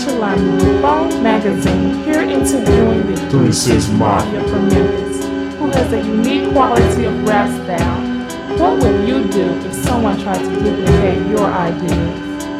Shalani, Bone Magazine, here interviewing the 3-6 Mafia from Memphis, who has a unique quality of rap style. What would you do if someone tried to duplicate your ideas?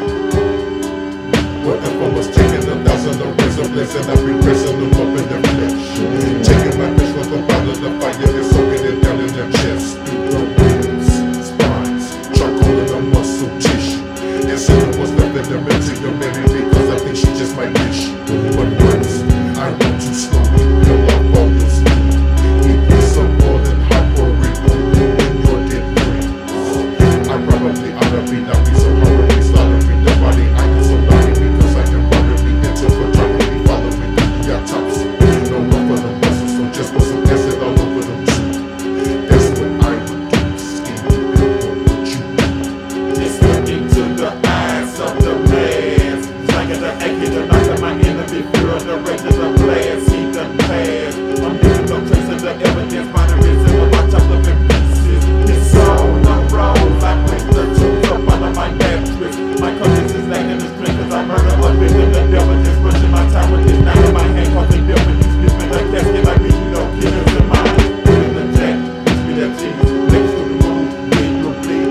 What if I was taking 1,000 of razor blades and I'd be pressing them up in their flesh? Taking my fish with a bottle of fire and soaking it down in their chest. Through the ribs, spines, charcoal in the muscle tissue. And Santa was left in their mental maybe because I think she just might wish. But words, I want to slowly fill up all your sleep. Eat me some more than hot or rip on you and your dead friends. I probably ought to be not be so horribly slaughtering the body. I am so naughty because I can murder me into photography following the autopsy. No love for the muscles, so just put some acid all over them too. That's what I would do, skin and what would you do? Just look into the eyes of the man. Slanging the AK, the knife of my enemy, fear the rage of the blast. He done passed. I'm leaving no trace of the evidence. Mine is in the watch up in pieces. His soul unrolls. I place the tools up under my mattress. My conscience is laying in the string cause I murder a victim. The devil just rushing my time with this knife in my hand. Causing different. You spit me like casket like me. You know killers in mine. Put in the jack. Reach me that cheese. Next to the moon. Bleed, you'll bleed.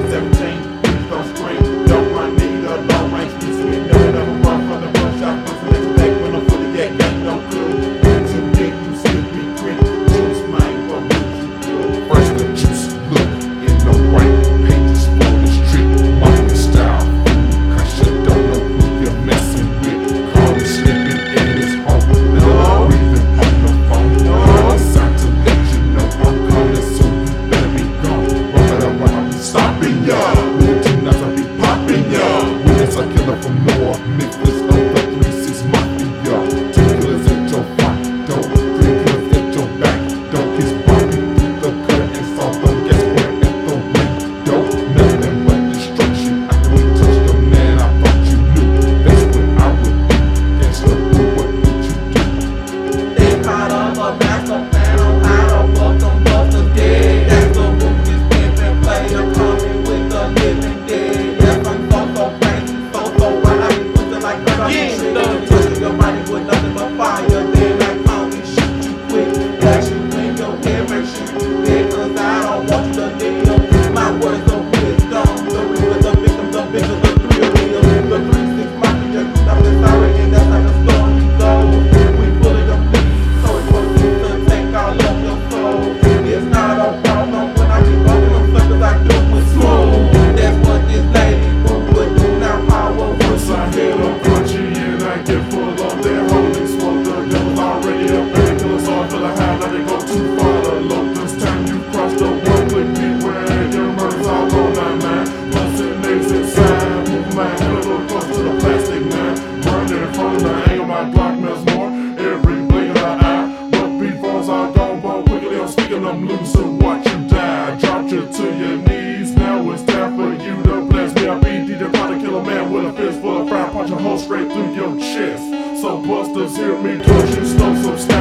17. Please don't scream. Don't run, need a long range. Be sweet. Never run from the rush. I punch the next back when I'm fully yak. Ain't no clue. Too deep. You slip me quick. Juice, man. What would you do? First the juice, look in the white pages for the street. Mafia style, cause you don't know who you're messing with. Call me slipping in his home. Now I'm breathing on the phone. It's time to let you know I'm coming soon. You better be gone. Roll it up, I'll be stopping ya. With the 2 knots, I'll be popping ya. When it's a killer from North Memphis, of the 3-6 Mafia. 2 killers at your front door, 3 killers at your back door. His body through the curtain, saw them gas point at the window. Nothing but destruction after we touched the man I thought you knew. That's what I would do. Gangsta, what would you do? They caught up a master plan on how to fuck them busters dead. That's the movie's pimpin' player coming with the living dead. Yes, I'm so crazy, so wild. I be pushing like that. I'm touching your body with nothing but fire. Then like Tony, shoot you quick. Flash you in your head, make sure you dead. Cause I don't want you to live. My words of wisdom. The reaper, the victim, the bigger the thrill is. The 3-6 Mafia, you know the siren, and that's how the story goes. We bully them leaves, so it's gonna need to take all of your soul. It's not a problem when I keep bumping them suckers, I do it smooth. That's what this lady would do now, power. Once I hit them crunchy and I get full of their holy smoke. The devil's already up and the killers all feel a high. Now they go too far to look. This time you cross the one click beware. Your murder's all on that man. Busting niggas inside. Move my head a little closer to the plastic man. Burning from the angle my Glock melts more. Every blink of the eye. But before all gone, but quickly I'm speaking them loose and watch you die. Dropped you to your knees. Now it's time for you to bless me. I be the to kill a man with a fist full of fire. Punch a hole straight through your chest. So busters hear me cause you stole some style.